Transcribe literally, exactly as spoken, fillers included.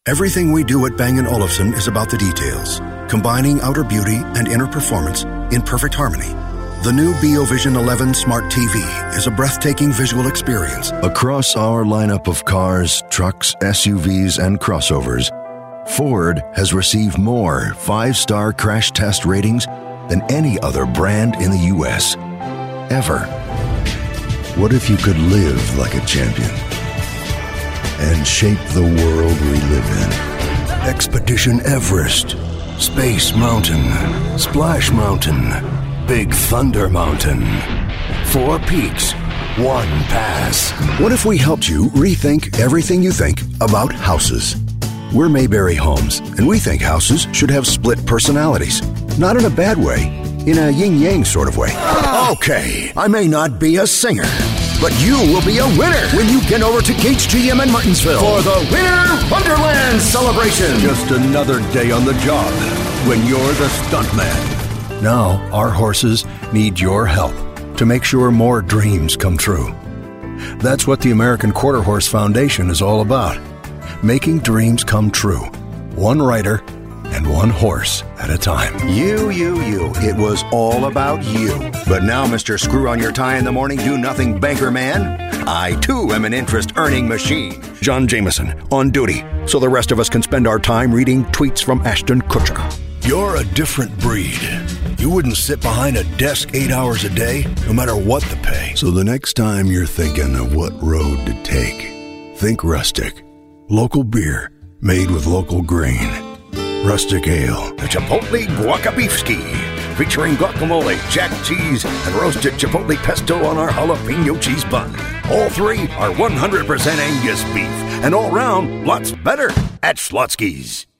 Everything we do at Bang and Olufsen is about the details, combining outer beauty and inner performance in perfect harmony. The new BeoVision eleven Smart T V is a breathtaking visual experience. Across our lineup of cars, trucks, S U Vs, and crossovers, Ford has received more five-star crash test ratings than any other brand in the U S ever. What if you could live like a champion and shape the world we live in? Expedition Everest, Space Mountain, Splash Mountain, Big Thunder Mountain. Four peaks, one pass. What if we helped you rethink everything you think about houses? We're Mayberry Homes, and we think houses should have split personalities. Not in a bad way, in a yin-yang sort of way. Okay, I may not be a singer, but you will be a winner when you get over to Gates G M in Martinsville for the Winter Wonderland celebration. Just another day on the job when you're the stuntman. Now, our horses need your help to make sure more dreams come true. That's what the American Quarter Horse Foundation is all about. Making dreams come true. One rider and one horse at a time. You, you, you. It was all about you. But now, Mister Screw-on-your-tie in the morning, do-nothing banker man, I, too, am an interest-earning machine. John Jameson, on duty, so the rest of us can spend our time reading tweets from Ashton Kutcher. You're a different breed. You wouldn't sit behind a desk eight hours a day, no matter what the pay. So the next time you're thinking of what road to take, think Rustic. Local beer made with local grain. Rustic Ale. The Chipotle Guacabeefski, featuring guacamole, jack cheese, and roasted chipotle pesto on our jalapeno cheese bun. All three are one hundred percent Angus beef, and all round, lots better at Schlotzsky's.